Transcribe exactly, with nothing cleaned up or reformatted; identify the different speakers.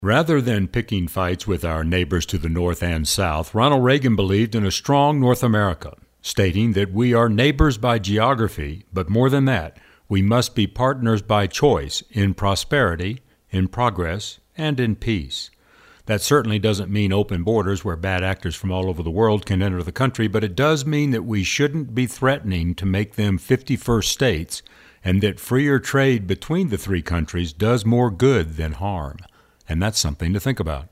Speaker 1: Rather than picking fights with our neighbors to the north and south, Ronald Reagan believed in a strong North America, stating that we are neighbors by geography, but more than that, we must be partners by choice in prosperity, in progress, and in peace. That certainly doesn't mean open borders where bad actors from all over the world can enter the country, but it does mean that we shouldn't be threatening to make them fifty-first states, and that freer trade between the three countries does more good than harm. And that's something to think about.